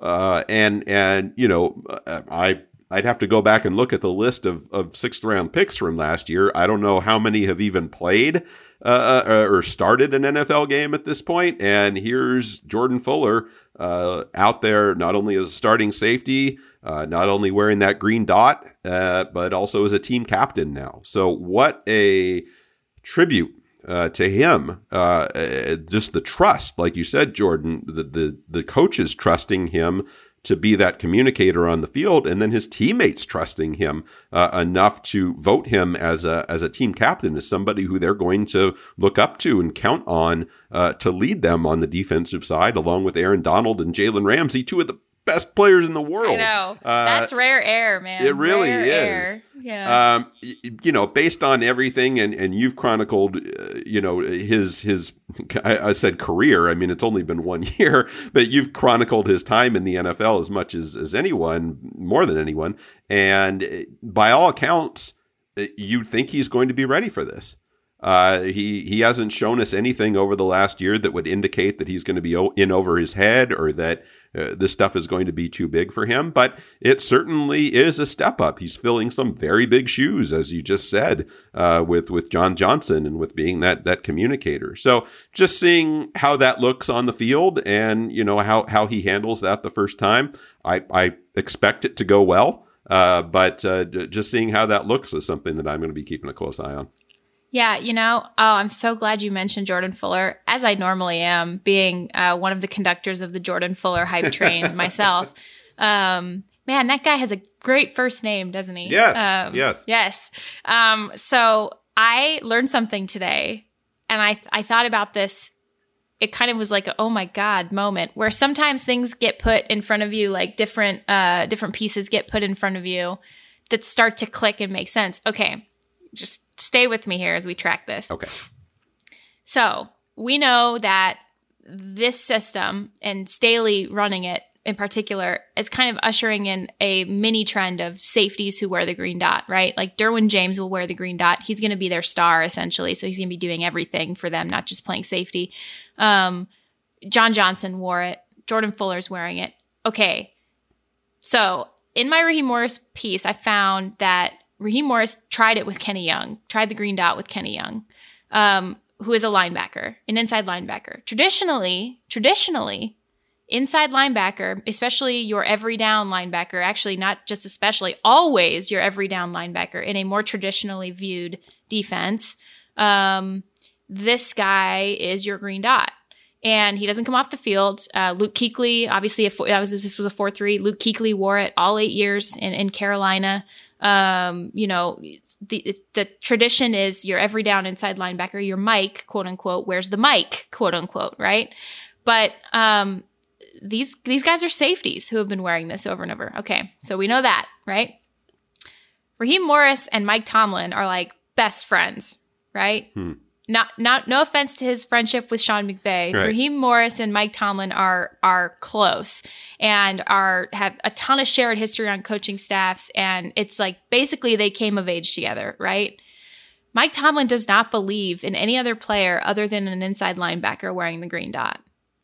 I'd have to go back and look at the list of 6th round picks from last year. I don't know how many have even played or started an NFL game at this point. And here's Jordan Fuller out there, not only as a starting safety, not only wearing that green dot, but also as a team captain now. So what a tribute to him. Just the trust, like you said, Jordan, the coaches trusting him to be that communicator on the field, and then his teammates trusting him enough to vote him as a team captain, as somebody who they're going to look up to and count on to lead them on the defensive side, along with Aaron Donald and Jalen Ramsey, 2 of the best players in the world. I know. That's rare air, man. It really rare is. Air. Yeah. Based on everything, and you've chronicled, his I said career. I mean, it's only been 1 year, but you've chronicled his time in the NFL as much as anyone, more than anyone. And by all accounts, you'd think he's going to be ready for this. He hasn't shown us anything over the last year that would indicate that he's going to be in over his head, or that this stuff is going to be too big for him. But it certainly is a step up. He's filling some very big shoes, as you just said, with John Johnson and with being that communicator. So just seeing how that looks on the field, and how he handles that the first time, I expect it to go well. But just seeing how that looks is something that I'm going to be keeping a close eye on. Yeah, I'm so glad you mentioned Jordan Fuller, as I normally am, being one of the conductors of the Jordan Fuller hype train myself. Man, that guy has a great first name, doesn't he? Yes. Yes. So I learned something today, and I thought about this. It kind of was like a, oh my God moment, where sometimes things get put in front of you, like different pieces get put in front of you that start to click and make sense. Okay, just stay with me here as we track this. Okay. So we know that this system, and Staley running it in particular, is kind of ushering in a mini trend of safeties who wear the green dot, right? Like Derwin James will wear the green dot. He's going to be their star, essentially. So he's going to be doing everything for them, not just playing safety. John Johnson wore it. Jordan Fuller's wearing it. Okay. So in my Raheem Morris piece, I found that Raheem Morris tried it with Kenny Young, tried the green dot with Kenny Young, who is a linebacker, an inside linebacker. Traditionally, inside linebacker, especially your every down linebacker, actually not just especially, always your every down linebacker in a more traditionally viewed defense, this guy is your green dot. And he doesn't come off the field. Luke Kuechly, obviously, this was a 4-3. Luke Kuechly wore it all 8 years in Carolina. The tradition is your every down inside linebacker, your Mike, quote unquote, wears the mic, quote unquote, right? But these guys are safeties who have been wearing this over and over. Okay, so we know that, right? Raheem Morris and Mike Tomlin are like best friends, right? No offense to his friendship with Sean McVay. Right. Raheem Morris and Mike Tomlin are close and have a ton of shared history on coaching staffs, and it's like basically they came of age together, right? Mike Tomlin does not believe in any other player other than an inside linebacker wearing the green dot.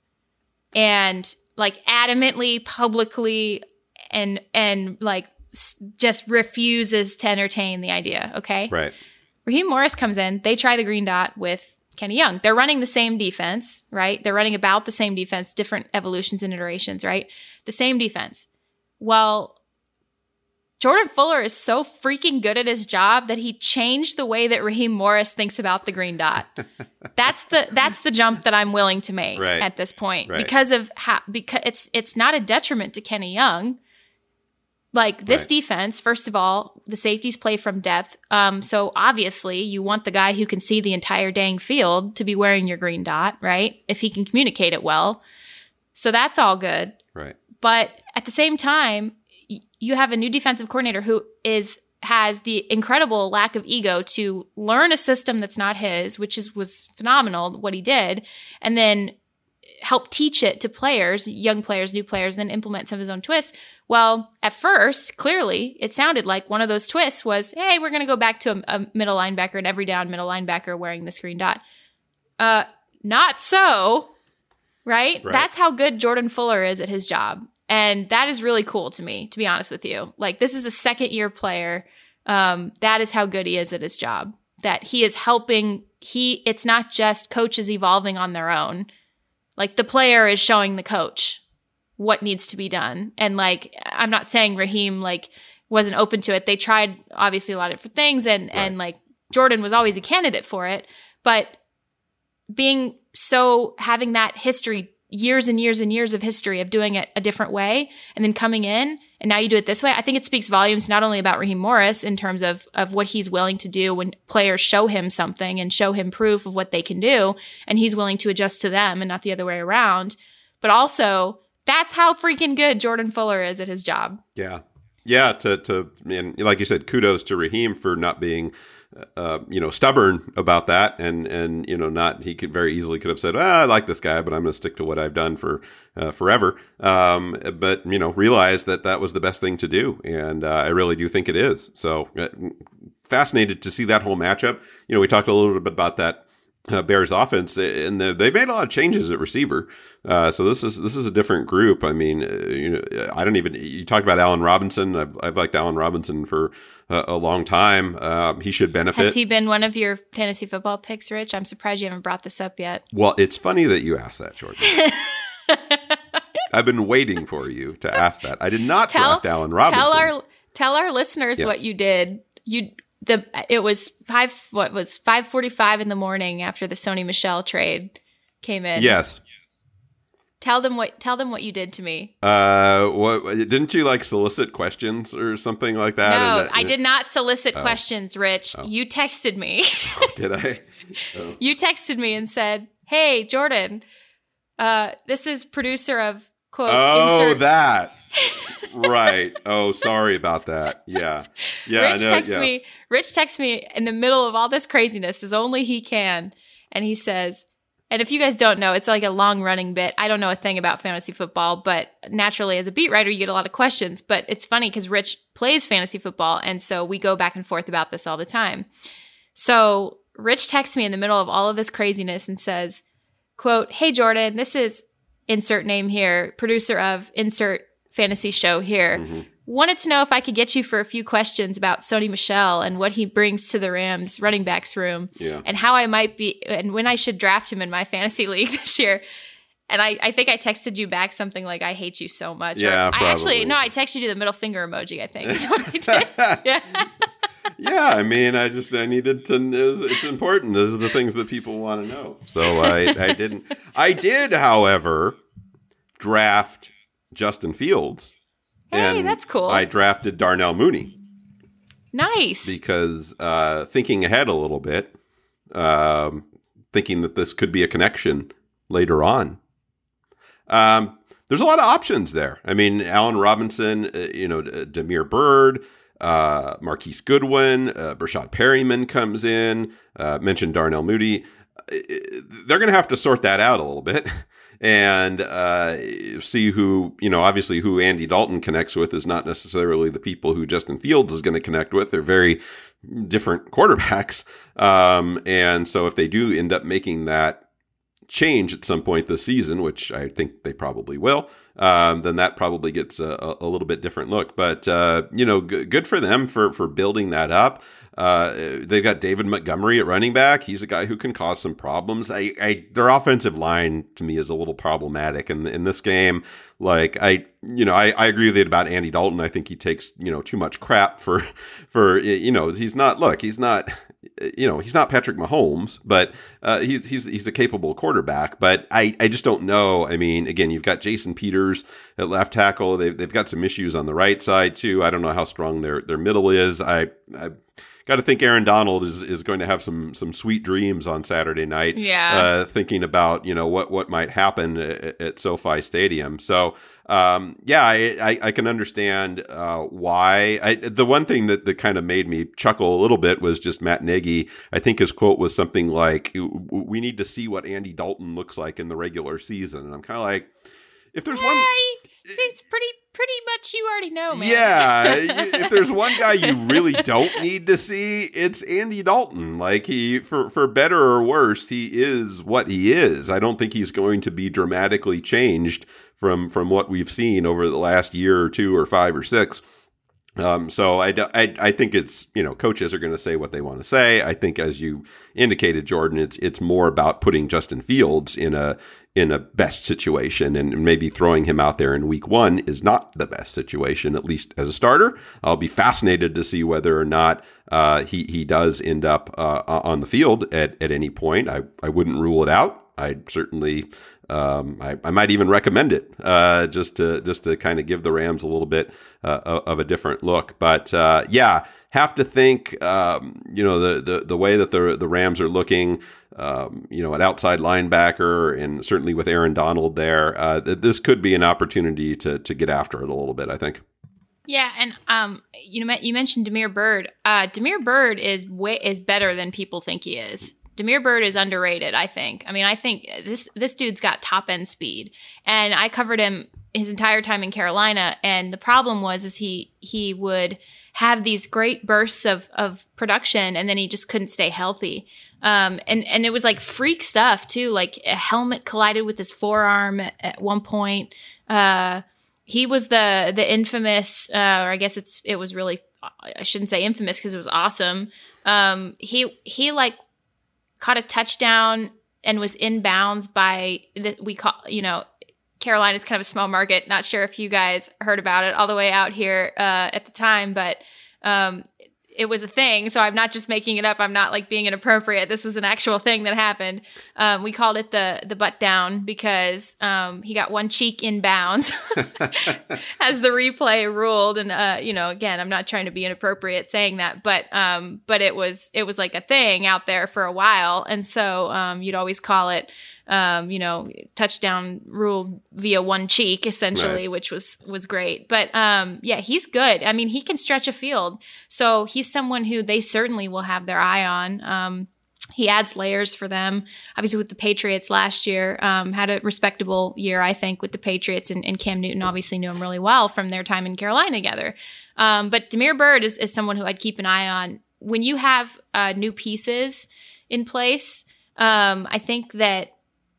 And like adamantly, publicly, and like just refuses to entertain the idea, okay? Right. Raheem Morris comes in, they try the green dot with Kenny Young. They're running the same defense, right? They're running about the same defense, different evolutions and iterations, right? The same defense. Well, Jordan Fuller is so freaking good at his job that he changed the way that Raheem Morris thinks about the green dot. That's the jump that I'm willing to make at this point, because it's not a detriment to Kenny Young. Like this defense, first of all, the safeties play from depth. So obviously you want the guy who can see the entire dang field to be wearing your green dot, right? If he can communicate it well. So that's all good. Right. But at the same time, you have a new defensive coordinator who has the incredible lack of ego to learn a system that's not his, which was phenomenal what he did, and then help teach it to players, young players, new players, then implement some of his own twists. Well, at first, clearly, it sounded like one of those twists was, hey, we're going to go back to a middle linebacker, an every down middle linebacker wearing the green dot. Not so, right? That's how good Jordan Fuller is at his job. And that is really cool to me, to be honest with you. Like, this is a second-year player. That is how good he is at his job. That he is helping. It's not just coaches evolving on their own. Like, the player is showing the coach what needs to be done. And, like, I'm not saying Raheem, like, wasn't open to it. They tried, obviously, a lot of different things. And like, Jordan was always a candidate for it. But having that history, years and years and years of history of doing it a different way, and then coming in, and now you do it this way, I think it speaks volumes not only about Raheem Morris in terms of what he's willing to do when players show him something and show him proof of what they can do, and he's willing to adjust to them and not the other way around, but also that's how freaking good Jordan Fuller is at his job. Yeah. Yeah. And like you said, kudos to Raheem for not being stubborn about that, and he could very easily could have said, I like this guy, but I'm going to stick to what I've done for forever. But realize that was the best thing to do, and I really do think it is. So fascinated to see that whole matchup. We talked a little bit about that Bears offense, and they've made a lot of changes at receiver. So this is a different group. I mean, you talked about Allen Robinson. I've liked Allen Robinson for a long time. He should benefit. Has he been one of your fantasy football picks, Rich? I'm surprised you haven't brought this up yet. Well, it's funny that you asked that, Jordan. I've been waiting for you to ask that. I did not draft Allen Robinson. Tell our listeners what you did. It was 5:45 in the morning after the Sony Michel trade came in. Yes. Tell them what you did to me. What didn't you like solicit questions or something like that? No, I did not solicit questions, Rich. Oh. You texted me. Did I? Oh. You texted me and said, "Hey, Jordan, this is producer of quote." Oh, that. Right. Oh, sorry about that. Yeah. Rich texts me in the middle of all this craziness, as only he can, and he says. And if you guys don't know, it's like a long-running bit. I don't know a thing about fantasy football, but naturally, as a beat writer, you get a lot of questions. But it's funny because Rich plays fantasy football, and so we go back and forth about this all the time. So Rich texts me in the middle of all of this craziness and says, quote, "Hey, Jordan, this is insert name here, producer of insert fantasy show here. Mm-hmm. Wanted to know if I could get you for a few questions about Sony Michel and what he brings to the Rams running backs room and how I might be and when I should draft him in my fantasy league this year." And I think I texted you back something like, "I hate you so much." Yeah, probably. I texted you the middle finger emoji, I think is what I did. Yeah. Yeah, I mean, I needed to, it's important. Those are the things that people want to know. So I didn't. I did, however, draft Justin Fields. Hey, that's cool. I drafted Darnell Mooney. Nice. Because thinking ahead a little bit, thinking that this could be a connection later on. There's a lot of options there. I mean, Allen Robinson, Damiere Byrd, Marquise Goodwin, Brashad Perryman comes in, mentioned Darnell Mooney. They're going to have to sort that out a little bit. And see who, obviously who Andy Dalton connects with is not necessarily the people who Justin Fields is going to connect with. They're very different quarterbacks. And so if they do end up making that change at some point this season, which I think they probably will, then that probably gets a little bit different look. But, good for them for building that up. They've got David Montgomery at running back. He's a guy who can cause some problems. Their offensive line to me is a little problematic in this game. Like I agree with you about Andy Dalton. I think he takes, too much crap for he's not Patrick Mahomes, but he's a capable quarterback. But I just don't know. I mean, again, you've got Jason Peters at left tackle. They've got some issues on the right side too. I don't know how strong their middle is. I got to think Aaron Donald is going to have some sweet dreams on Saturday night. Yeah. Thinking about, what might happen at SoFi Stadium. So, I can understand why. The one thing that kind of made me chuckle a little bit was just Matt Nagy. I think his quote was something like, "We need to see what Andy Dalton looks like in the regular season." And I'm kind of like, if there's one... It's pretty much you already know, man. Yeah, if there's one guy you really don't need to see, it's Andy Dalton. Like he, for better or worse, he is what he is. I don't think he's going to be dramatically changed from what we've seen over the last year or two or 5 or 6. So I think it's, coaches are going to say what they want to say. I think, as you indicated, Jordan, it's more about putting Justin Fields in a best situation, and maybe throwing him out there in week 1 is not the best situation, at least as a starter. I'll be fascinated to see whether or not he does end up on the field at any point. I wouldn't rule it out. I'd certainly, I might even recommend it, just to kind of give the Rams a little bit of a different look. But have to think, the way that the Rams are looking, at outside linebacker, and certainly with Aaron Donald there, this could be an opportunity to get after it a little bit, I think. Yeah, and you mentioned Damiere Byrd. Damiere Byrd is better than people think he is. Damiere Byrd is underrated, I think. I mean, I think this dude's got top end speed, and I covered him his entire time in Carolina. And the problem was he would have these great bursts of production, and then he just couldn't stay healthy. And it was like freak stuff too. Like a helmet collided with his forearm at one point. He was the infamous, or I guess it was really, I shouldn't say infamous because it was awesome. He like caught a touchdown and was inbounds by Carolina's kind of a small market. Not sure if you guys heard about it all the way out here at the time, but it was a thing. So I'm not just making it up. I'm not like being inappropriate. This was an actual thing that happened. We called it the butt down because he got one cheek in bounds as the replay ruled. And, again, I'm not trying to be inappropriate saying that, but it was like a thing out there for a while. And so you'd always call it, touchdown rule via one cheek, essentially, Nice. which was great. But he's good. I mean, he can stretch a field. So he's someone who they certainly will have their eye on. He adds layers for them. Obviously, with the Patriots last year, had a respectable year, I think, with the Patriots. And Cam Newton obviously knew him really well from their time in Carolina together. But Damiere Byrd is someone who I'd keep an eye on. When you have new pieces in place, I think that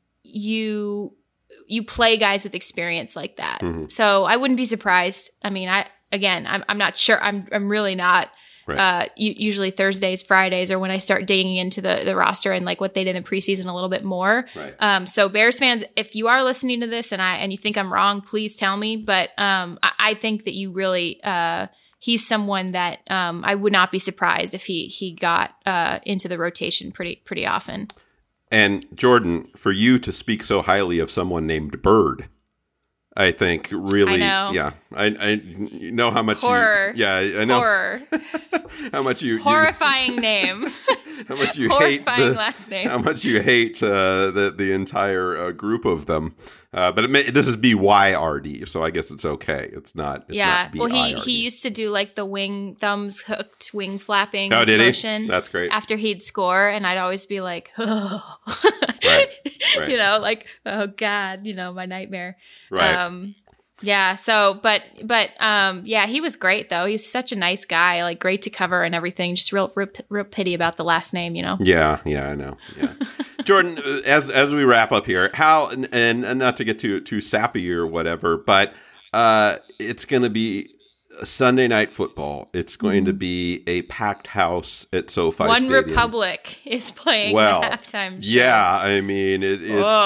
you play guys with experience like that. Mm-hmm. So I wouldn't be surprised. I mean, I'm not sure. I'm really not. Right. Usually Thursdays, Fridays are when I start digging into the roster and like what they did in the preseason a little bit more. Right. So Bears fans, if you are listening to this and you think I'm wrong, please tell me. But I think that you really he's someone that I would not be surprised if he got into the rotation pretty often. And Jordan, for you to speak so highly of someone named Bird, I think really, I know. yeah, I know how much Horror. I know Horror. how much you Horrifying name. how much you Horrifying last name. how much you hate the entire group of them. But this is BYRD, so I guess it's okay. It's not. Not Well, BIRD. he used to do like the thumbs hooked wing flapping Oh, did motion. he? That's great. After he'd score, and I'd always be like, oh. Right. Like, oh God, my nightmare. Right. Yeah. So, but he was great though. He's such a nice guy, like great to cover and everything. Just real pity about the last name, Yeah, I know. Yeah, Jordan. As we wrap up here, how and not to get too sappy or whatever, but it's going to be Sunday Night Football. It's going to be a packed house at SoFi One Stadium. Republic is playing the halftime show. Yeah, I mean it's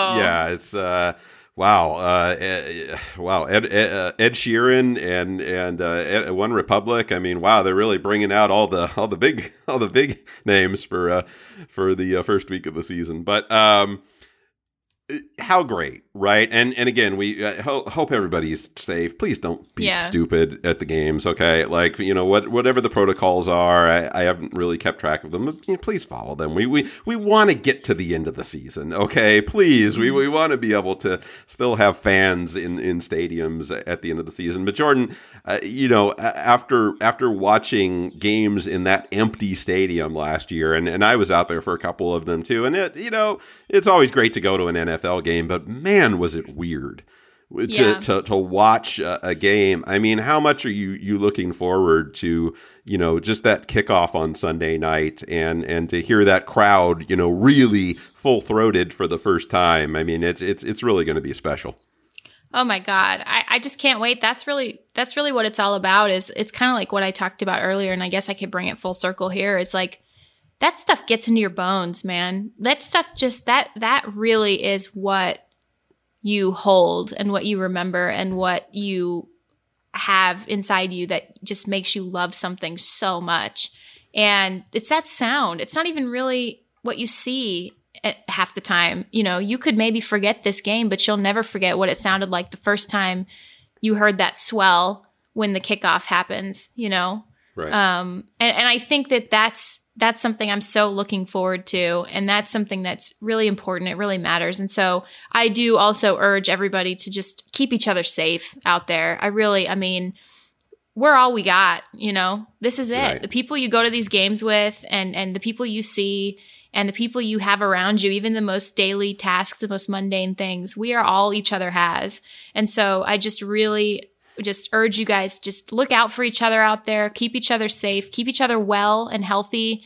wow, Ed Sheeran and One Republic. I mean, wow, they're really bringing out all the big names for the first week of the season. But how great, right? And again, we hope everybody's safe. Please don't be stupid at the games, okay? Like, whatever the protocols are, I haven't really kept track of them, but please follow them. We want to get to the end of the season, okay? Please, we want to be able to still have fans in stadiums at the end of the season. But Jordan, after watching games in that empty stadium last year, and I was out there for a couple of them too, and it's always great to go to an NFL game, but man, was it weird to watch a game. I mean, how much are you looking forward to, just that kickoff on Sunday night and to hear that crowd, really full throated for the first time? I mean, it's really going to be special. Oh my God. I just can't wait. That's really what it's all about. It's kind of like what I talked about earlier. And I guess I could bring it full circle here. It's like, that stuff gets into your bones, man. That stuff that really is what you hold and what you remember and what you have inside you that just makes you love something so much. And it's that sound. It's not even really what you see at half the time. You could maybe forget this game, but you'll never forget what it sounded like the first time you heard that swell when the kickoff happens, Right. And I think that's something I'm so looking forward to. And that's something that's really important. It really matters. And so I do also urge everybody to just keep each other safe out there. We're all we got, this is it. Right. The people you go to these games with and the people you see and the people you have around you, even the most daily tasks, the most mundane things, we are all each other has. And so I just really urge you guys, just look out for each other out there, keep each other safe, keep each other well and healthy,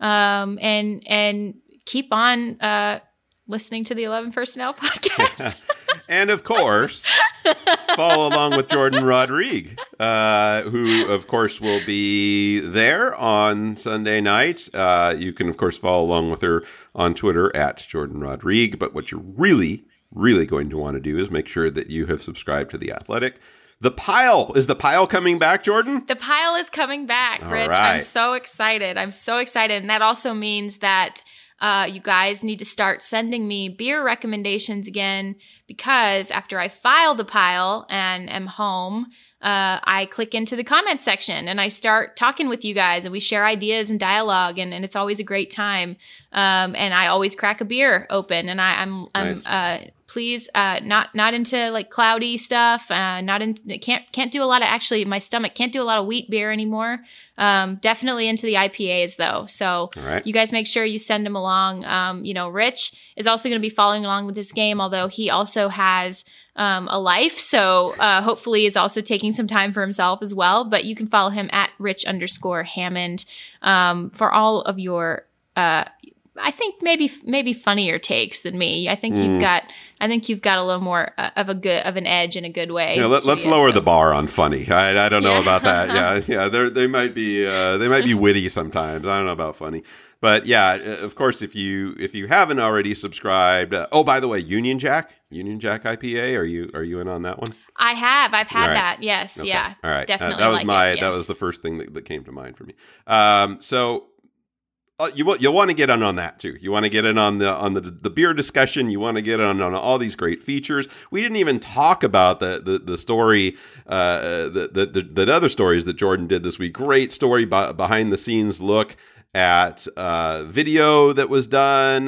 and keep on listening to the 11 Personnel podcast. And of course, follow along with Jordan Rodrigue, who of course will be there on Sunday night. You can of course follow along with her on Twitter at Jordan Rodrigue. But what you're really going to want to do is make sure that you have subscribed to The Athletic. The Pile. Is The Pile coming back, Jordan? The Pile is coming back, All Rich. right. I'm so excited. And that also means that you guys need to start sending me beer recommendations again, because after I file The Pile and am home, I click into the comments section and I start talking with you guys, and we share ideas and dialogue, and it's always a great time. And I always crack a beer open, and I'm Nice. Please, not into like cloudy stuff. Can't do a lot of, actually my stomach can't do a lot of wheat beer anymore. Definitely into the IPAs though. So All right. you guys make sure you send them along. Rich is also going to be following along with this game, although he also has a life. So hopefully is also taking some time for himself as well. But you can follow him at Rich_Hammond for all of your I think maybe funnier takes than me. I think you've got a little more of an edge in a good way. Yeah, let's lower the bar on funny. I don't know about that. Yeah. They might be witty sometimes. I don't know about funny, but yeah, of course, if you haven't already subscribed. Oh, by the way, Union Jack IPA. Are you in on that one? I have. I've had Right. that. Yes. Okay. Yeah. All right. Definitely. That was the first thing that came to mind for me. So. You'll want to get in on that too. You want to get in on the beer discussion. You want to get in on all these great features. We didn't even talk about the story, the other stories that Jordan did this week. Great story behind the scenes look at video that was done,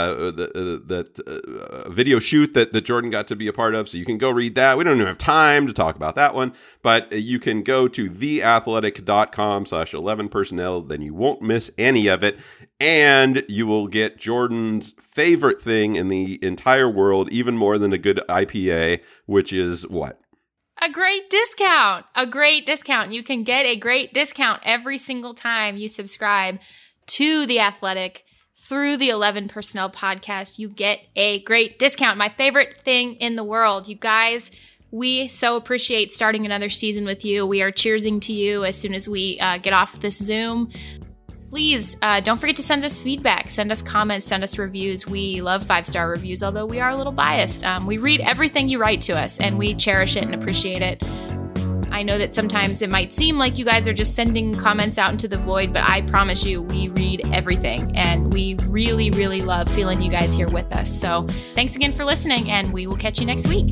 video shoot that Jordan got to be a part of. So you can go read that. We don't even have time to talk about that one, but you can go to theathletic.com/11personnel. Then you won't miss any of it. And you will get Jordan's favorite thing in the entire world, even more than a good IPA, which is what? A great discount. You can get a great discount every single time you subscribe to The Athletic through the 11 Personnel podcast. You get a great discount. My favorite thing in the world. You guys, we so appreciate starting another season with you. We are cheersing to you as soon as we get off this Zoom. Please don't forget to send us feedback, send us comments, send us reviews. We love 5-star reviews, although we are a little biased. We read everything you write to us, and we cherish it and appreciate it. I know that sometimes it might seem like you guys are just sending comments out into the void, but I promise you, we read everything, and we really, really love feeling you guys here with us. So thanks again for listening, and we will catch you next week.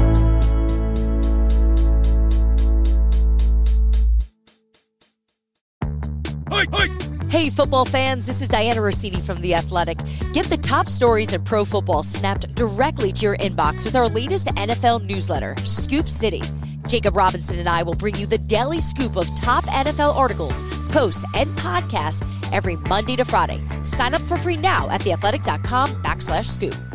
Hey, football fans, this is Diana Rossini from The Athletic. Get the top stories in pro football snapped directly to your inbox with our latest NFL newsletter, Scoop City. Jacob Robinson and I will bring you the daily scoop of top NFL articles, posts, and podcasts every Monday to Friday. Sign up for free now at theathletic.com/scoop.